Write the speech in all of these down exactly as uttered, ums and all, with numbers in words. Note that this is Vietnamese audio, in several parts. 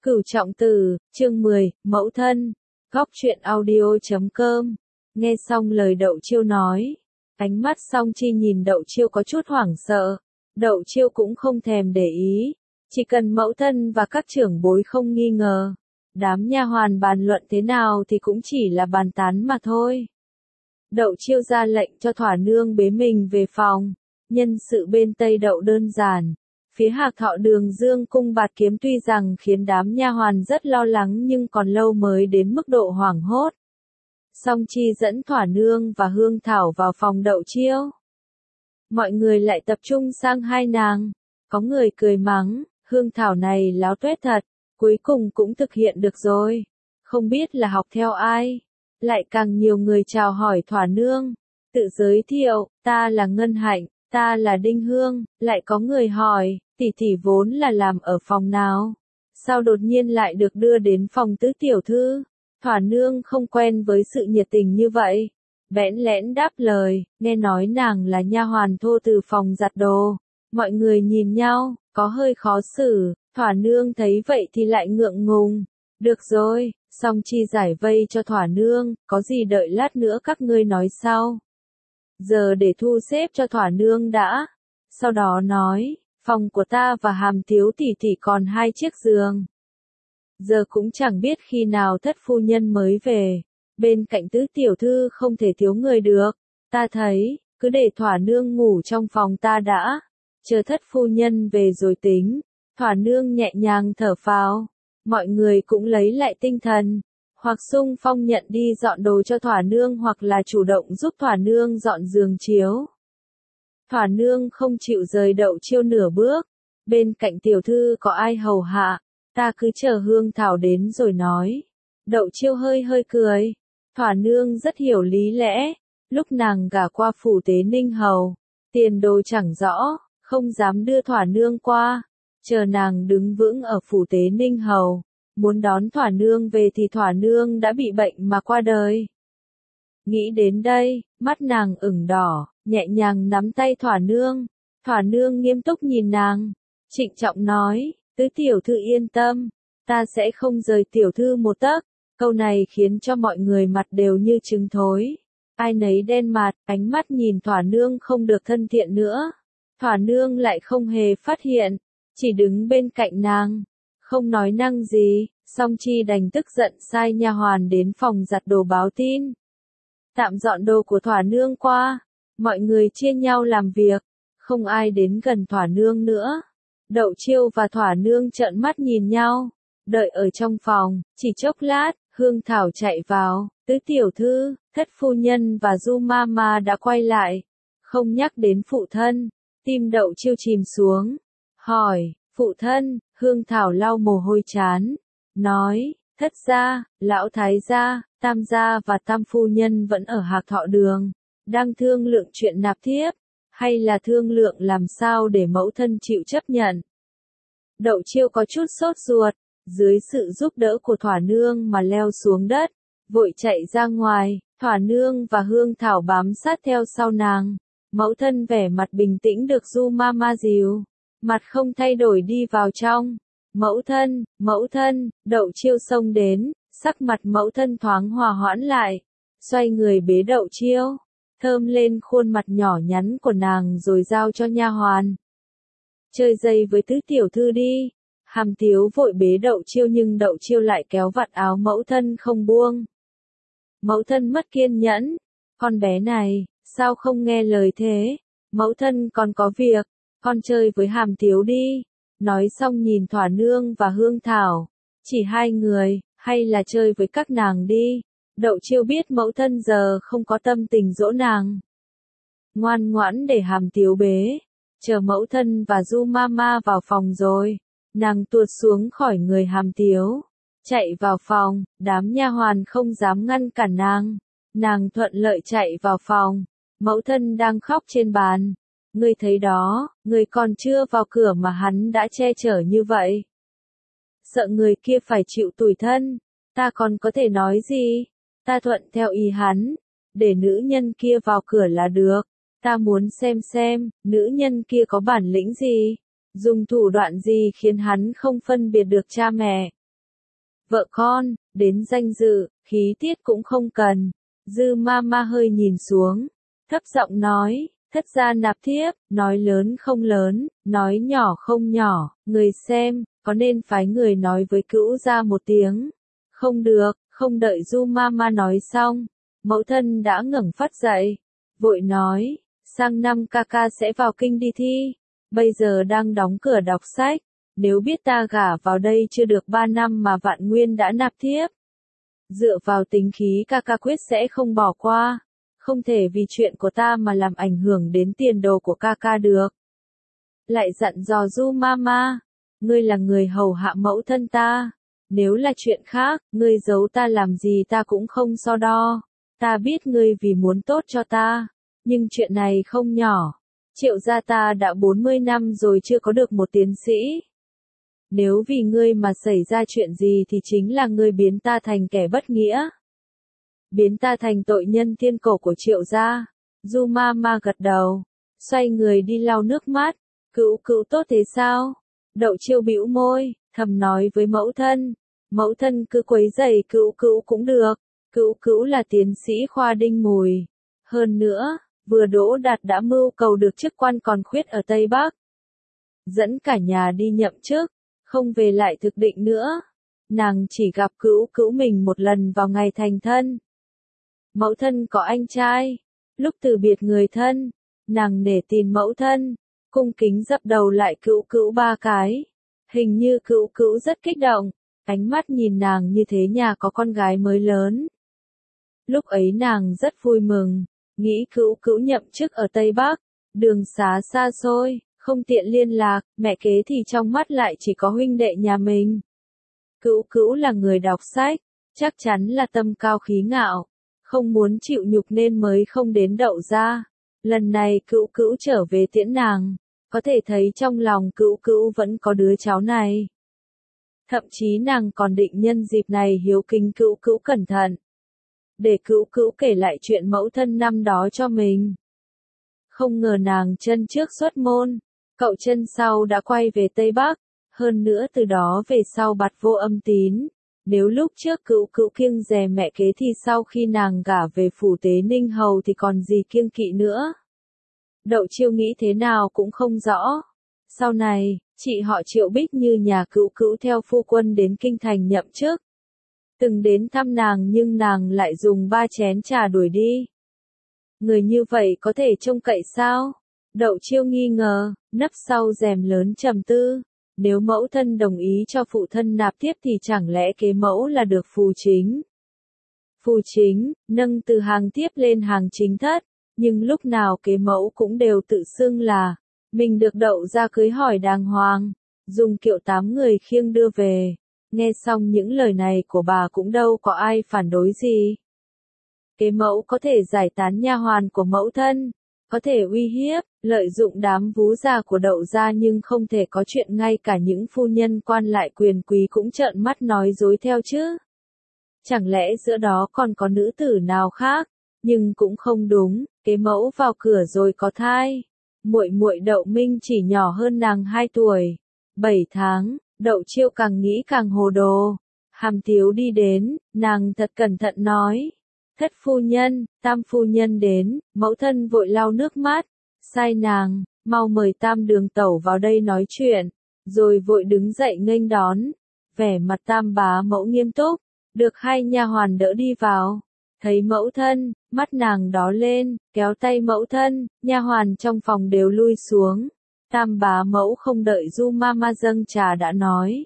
Cửu Trọng Tử, chương mười, Mẫu Thân, Góc truyện audio chấm com. Nghe xong lời Đậu Chiêu nói, ánh mắt Song Chi nhìn Đậu Chiêu có chút hoảng sợ. Đậu Chiêu cũng không thèm để ý, chỉ cần mẫu thân và các trưởng bối không nghi ngờ, đám nha hoàn bàn luận thế nào thì cũng chỉ là bàn tán mà thôi. Đậu Chiêu ra lệnh cho Thỏa Nương bế mình về phòng. Nhân sự bên Tây Đậu đơn giản. Phía Hạc Thọ Đường Dương cung bạt kiếm tuy rằng khiến đám nha hoàn rất lo lắng nhưng còn lâu mới đến mức độ hoảng hốt. Song Chi dẫn Thỏa Nương và Hương Thảo vào phòng Đậu Chiêu. Mọi người lại tập trung sang hai nàng. Có người cười mắng, Hương Thảo này láo tuét thật, cuối cùng cũng thực hiện được rồi. Không biết là học theo ai. Lại càng nhiều người chào hỏi Thỏa Nương. Tự giới thiệu, ta là Ngân Hạnh, ta là Đinh Hương. Lại có người hỏi, tỷ tỷ vốn là làm ở phòng nào? Sao đột nhiên lại được đưa đến phòng tứ tiểu thư? Thỏa Nương không quen với sự nhiệt tình như vậy. Bẽn lẽn đáp lời, nghe nói nàng là nha hoàn thô từ phòng giặt đồ. Mọi người nhìn nhau, có hơi khó xử. Thỏa Nương thấy vậy thì lại ngượng ngùng. Được rồi, Song Chi giải vây cho Thỏa Nương, có gì đợi lát nữa các ngươi nói sau. Giờ để thu xếp cho Thỏa Nương đã. Sau đó nói, phòng của ta và Hàm Tiếu tỷ tỷ còn hai chiếc giường. Giờ cũng chẳng biết khi nào thất phu nhân mới về. Bên cạnh tứ tiểu thư không thể thiếu người được. Ta thấy, cứ để Thỏa Nương ngủ trong phòng ta đã. Chờ thất phu nhân về rồi tính. Thỏa Nương nhẹ nhàng thở phào. Mọi người cũng lấy lại tinh thần. Hoặc xung phong nhận đi dọn đồ cho Thỏa Nương hoặc là chủ động giúp Thỏa Nương dọn giường chiếu. Thỏa Nương không chịu rời Đậu Chiêu nửa bước. Bên cạnh tiểu thư có ai hầu hạ, ta cứ chờ Hương Thảo đến rồi nói. Đậu Chiêu hơi hơi cười. Thỏa Nương rất hiểu lý lẽ. Lúc nàng gả qua phủ Tế Ninh Hầu, tiền đồ chẳng rõ, không dám đưa Thỏa Nương qua. Chờ nàng đứng vững ở phủ Tế Ninh Hầu, muốn đón Thỏa Nương về thì Thỏa Nương đã bị bệnh mà qua đời. Nghĩ đến đây, mắt nàng ửng đỏ, nhẹ nhàng nắm tay Thỏa Nương. Thỏa Nương nghiêm túc nhìn nàng, trịnh trọng nói, tứ tiểu thư yên tâm, ta sẽ không rời tiểu thư một tấc. Câu này khiến cho mọi người mặt đều như trứng thối. Ai nấy đen mặt, ánh mắt nhìn Thỏa Nương không được thân thiện nữa. Thỏa Nương lại không hề phát hiện, chỉ đứng bên cạnh nàng, không nói năng gì. Song Chi đành tức giận sai nha hoàn đến phòng giặt đồ báo tin. Tạm dọn đồ của Thỏa Nương qua. Mọi người chia nhau làm việc. Không ai đến gần Thỏa Nương nữa. Đậu Chiêu và Thỏa Nương trợn mắt nhìn nhau. Đợi ở trong phòng, chỉ chốc lát, Hương Thảo chạy vào. Tứ tiểu thư, thất phu nhân và Du Mama đã quay lại. Không nhắc đến phụ thân. Tim Đậu Chiêu chìm xuống. Hỏi, phụ thân? Hương Thảo lau mồ hôi trán. Nói, thất gia, lão thái gia, tam gia và tam phu nhân vẫn ở Hạc Thọ Đường. Đang thương lượng chuyện nạp thiếp. Hay là thương lượng làm sao để mẫu thân chịu chấp nhận. Đậu Chiêu có chút sốt ruột. Dưới sự giúp đỡ của Thỏa Nương mà leo xuống đất. Vội chạy ra ngoài. Thỏa Nương và Hương Thảo bám sát theo sau nàng. Mẫu thân vẻ mặt bình tĩnh được Du Mama dìu. Mặt không thay đổi đi vào trong. Mẫu thân, mẫu thân, Đậu Chiêu xông đến, sắc mặt mẫu thân thoáng hòa hoãn lại. Xoay người bế Đậu Chiêu, thơm lên khuôn mặt nhỏ nhắn của nàng rồi giao cho nha hoàn. Chơi dây với tứ tiểu thư đi. Hàm Tiếu vội bế Đậu Chiêu nhưng Đậu Chiêu lại kéo vạt áo mẫu thân không buông. Mẫu thân mất kiên nhẫn. Con bé này, sao không nghe lời thế? Mẫu thân còn có việc, con chơi với Hàm Tiếu đi. Nói xong nhìn Thỏa Nương và Hương Thảo. Chỉ hai người, hay là chơi với các nàng đi. Đậu Chiêu biết mẫu thân giờ không có tâm tình dỗ nàng. Ngoan ngoãn để Hàm Tiếu bế. Chờ mẫu thân và Du Mama vào phòng rồi. Nàng tuột xuống khỏi người Hàm Tiếu. Chạy vào phòng, đám nha hoàn không dám ngăn cản nàng. Nàng thuận lợi chạy vào phòng. Mẫu thân đang khóc trên bàn. Ngươi thấy đó, ngươi còn chưa vào cửa mà hắn đã che chở như vậy. Sợ người kia phải chịu tủi thân, ta còn có thể nói gì? Ta thuận theo ý hắn, để nữ nhân kia vào cửa là được. Ta muốn xem xem, nữ nhân kia có bản lĩnh gì, dùng thủ đoạn gì khiến hắn không phân biệt được cha mẹ. vợ con, đến danh dự, khí tiết cũng không cần. Dư Mama hơi nhìn xuống, thấp giọng nói, thất gia nạp thiếp, nói lớn không lớn, nói nhỏ không nhỏ, người xem, có nên phái người nói với cữu gia một tiếng. Không được, không đợi Du Mama nói xong, mẫu thân đã ngẩng phát dậy, vội nói, sang năm ca ca sẽ vào kinh đi thi, bây giờ đang đóng cửa đọc sách, nếu biết ta gả vào đây chưa được ba năm mà Vạn Nguyên đã nạp thiếp. Dựa vào tính khí ca ca quyết sẽ không bỏ qua, không thể vì chuyện của ta mà làm ảnh hưởng đến tiền đồ của ca ca được. Lại dặn dò Du Mama, ngươi là người hầu hạ mẫu thân ta, nếu là chuyện khác, ngươi giấu ta làm gì ta cũng không so đo, ta biết ngươi vì muốn tốt cho ta, nhưng chuyện này không nhỏ, Triệu gia ta đã bốn mươi năm rồi chưa có được một tiến sĩ. Nếu vì ngươi mà xảy ra chuyện gì thì chính là ngươi biến ta thành kẻ bất nghĩa. Biến ta thành tội nhân thiên cổ của Triệu gia. Du Mama gật đầu, xoay người đi lau nước mắt. Cữu cữu tốt thế sao? Đậu Chiêu bĩu môi, thầm nói với mẫu thân. Mẫu thân cứ quấy rầy cữu cữu cũng được. Cữu cữu là tiến sĩ khoa đinh mùi. Hơn nữa, vừa đỗ đạt đã mưu cầu được chức quan còn khuyết ở Tây Bắc. Dẫn cả nhà đi nhậm chức, không về lại thực định nữa. Nàng chỉ gặp cữu cữu mình một lần vào ngày thành thân. Mẫu thân có anh trai, lúc từ biệt người thân, nàng nể tin mẫu thân, cung kính dập đầu lại cữu cữu ba cái. Hình như cữu cữu rất kích động, ánh mắt nhìn nàng như thế nhà có con gái mới lớn. Lúc ấy nàng rất vui mừng, nghĩ cữu cữu nhậm chức ở Tây Bắc, đường xá xa xôi, không tiện liên lạc, mẹ kế thì trong mắt lại chỉ có huynh đệ nhà mình. Cữu cữu là người đọc sách, chắc chắn là tâm cao khí ngạo, không muốn chịu nhục nên mới không đến Đậu gia. Lần này cữu cữu trở về tiễn nàng, có thể thấy trong lòng cữu cữu vẫn có đứa cháu này. Thậm chí nàng còn định nhân dịp này hiếu kính cữu cữu cẩn thận, để cữu cữu kể lại chuyện mẫu thân năm đó cho mình. Không ngờ nàng chân trước xuất môn, cậu chân sau đã quay về Tây Bắc, hơn nữa từ đó về sau bặt vô âm tín. Nếu lúc trước cữu cữu kiêng dè mẹ kế thì sau khi nàng gả về phủ Tế Ninh Hầu thì còn gì kiêng kỵ nữa. Đậu Chiêu nghĩ thế nào cũng không rõ. Sau này, chị họ Triệu Bích như nhà cữu cữu theo phu quân đến kinh thành nhậm chức. Từng đến thăm nàng nhưng nàng lại dùng ba chén trà đuổi đi. Người như vậy có thể trông cậy sao? Đậu Chiêu nghi ngờ, nấp sau rèm lớn trầm tư. Nếu mẫu thân đồng ý cho phụ thân nạp tiếp thì chẳng lẽ kế mẫu là được phù chính? Phù chính, nâng từ hàng tiếp lên hàng chính thất, nhưng lúc nào kế mẫu cũng đều tự xưng là mình được Đậu gia cưới hỏi đàng hoàng, dùng kiệu tám người khiêng đưa về. Nghe xong những lời này của bà cũng đâu có ai phản đối gì. Kế mẫu có thể giải tán nha hoàn của mẫu thân, có thể uy hiếp, lợi dụng đám vú già của Đậu gia nhưng không thể có chuyện ngay cả những phu nhân quan lại quyền quý cũng trợn mắt nói dối theo chứ. Chẳng lẽ giữa đó còn có nữ tử nào khác? Nhưng cũng không đúng, kế mẫu vào cửa rồi có thai. Muội muội Đậu Minh chỉ nhỏ hơn nàng hai tuổi, bảy tháng. Đậu Chiêu càng nghĩ càng hồ đồ. Hàm Tiếu đi đến, nàng thật cẩn thận nói. Thất phu nhân, tam phu nhân đến, mẫu thân vội lau nước mắt. Sai nàng, mau mời tam đường tẩu vào đây nói chuyện. Rồi vội đứng dậy nghênh đón. Vẻ mặt tam bá mẫu nghiêm túc, được hai nha hoàn đỡ đi vào. Thấy mẫu thân, mắt nàng đỏ lên, kéo tay mẫu thân, nha hoàn trong phòng đều lui xuống. Tam bá mẫu không đợi Du Mama dâng trà đã nói.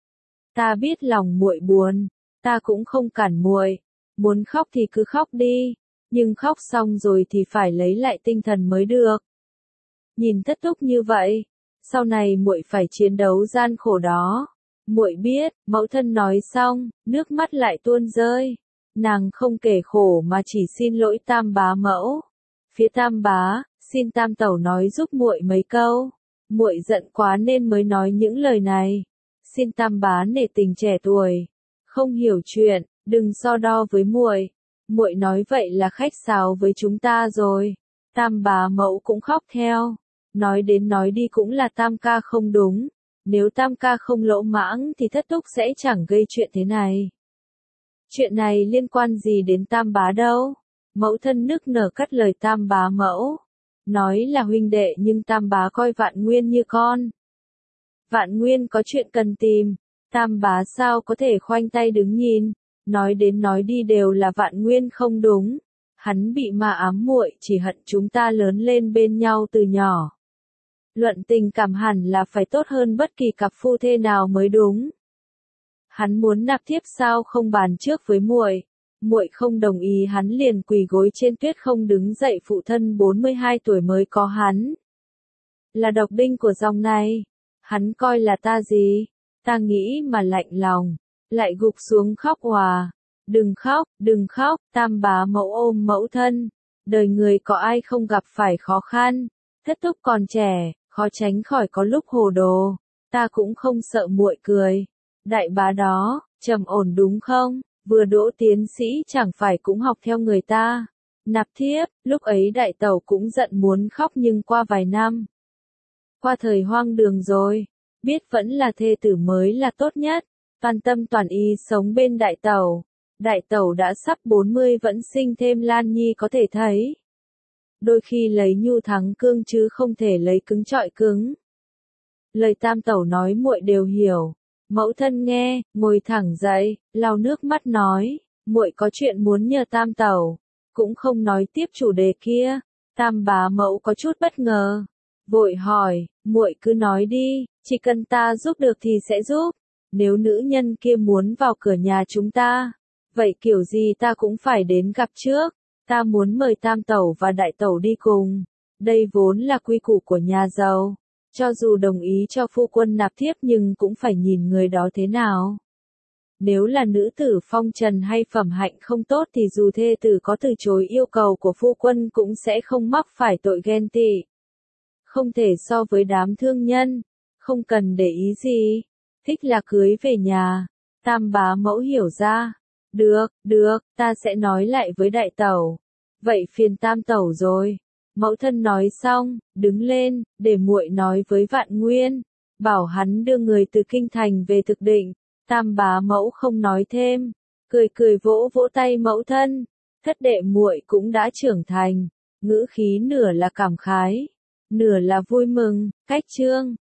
Ta biết lòng muội buồn, ta cũng không cản muội, muốn khóc thì cứ khóc đi, nhưng khóc xong rồi thì phải lấy lại tinh thần mới được. Nhìn Thất Thúc như vậy, sau này muội phải chiến đấu gian khổ đó. Muội biết, mẫu thân nói xong, nước mắt lại tuôn rơi. Nàng không kể khổ mà chỉ xin lỗi tam bá mẫu. Phía tam bá, xin tam tẩu nói giúp muội mấy câu. Muội giận quá nên mới nói những lời này. Xin tam bá nể tình trẻ tuổi, không hiểu chuyện, đừng so đo với muội. Muội nói vậy là khách sáo với chúng ta rồi. Tam bá mẫu cũng khóc theo. Nói đến nói đi cũng là tam ca không đúng. Nếu tam ca không lỗ mãng thì thất thúc sẽ chẳng gây chuyện thế này. Chuyện này liên quan gì đến tam bá đâu? Mẫu thân nức nở cắt lời tam bá mẫu. Nói là huynh đệ nhưng tam bá coi Vạn Nguyên như con. Vạn Nguyên có chuyện cần tìm, tam bá sao có thể khoanh tay đứng nhìn, nói đến nói đi đều là Vạn Nguyên không đúng. Hắn bị ma ám muội, chỉ hận chúng ta lớn lên bên nhau từ nhỏ. Luận tình cảm hẳn là phải tốt hơn bất kỳ cặp phu thê nào mới đúng. Hắn muốn nạp thiếp sao không bàn trước với muội, muội không đồng ý hắn liền quỳ gối trên tuyết không đứng dậy, phụ thân bốn mươi hai tuổi mới có hắn. Là độc đinh của dòng này, hắn coi là ta gì, ta nghĩ mà lạnh lòng, lại gục xuống khóc òa. Đừng khóc, đừng khóc, tam bá mẫu ôm mẫu thân, đời người có ai không gặp phải khó khăn, thất thúc còn trẻ, khó tránh khỏi có lúc hồ đồ, ta cũng không sợ muội cười. Đại bá đó, trầm ổn đúng không, vừa đỗ tiến sĩ chẳng phải cũng học theo người ta. Nạp thiếp, lúc ấy đại tẩu cũng giận muốn khóc nhưng qua vài năm. Qua thời hoang đường rồi, biết vẫn là thê tử mới là tốt nhất, toàn tâm toàn ý sống bên đại tẩu. Đại tẩu đã sắp bốn mươi vẫn sinh thêm Lan Nhi có thể thấy. Đôi khi lấy nhu thắng cương chứ không thể lấy cứng trọi cứng. Lời tam tẩu nói muội đều hiểu. Mẫu thân nghe, ngồi thẳng dậy, lau nước mắt nói, muội có chuyện muốn nhờ tam tẩu, cũng không nói tiếp chủ đề kia. Tam bá mẫu có chút bất ngờ, vội hỏi, muội cứ nói đi, chỉ cần ta giúp được thì sẽ giúp. Nếu nữ nhân kia muốn vào cửa nhà chúng ta, vậy kiểu gì ta cũng phải đến gặp trước. Ta muốn mời tam tẩu và đại tẩu đi cùng. Đây vốn là quy củ của nhà giàu. Cho dù đồng ý cho phu quân nạp thiếp nhưng cũng phải nhìn người đó thế nào. Nếu là nữ tử phong trần hay phẩm hạnh không tốt thì dù thê tử có từ chối yêu cầu của phu quân cũng sẽ không mắc phải tội ghen tị. Không thể so với đám thương nhân. Không cần để ý gì. Thích là cưới về nhà. Tam bá mẫu hiểu ra. Được, được, ta sẽ nói lại với đại tẩu. Vậy phiền tam tẩu rồi. Mẫu thân nói xong, đứng lên, để muội nói với Vạn Nguyên, bảo hắn đưa người từ kinh thành về thực định. Tam bá mẫu không nói thêm, cười cười vỗ vỗ tay mẫu thân. Thất đệ muội cũng đã trưởng thành, ngữ khí nửa là cảm khái, nửa là vui mừng. Cách chương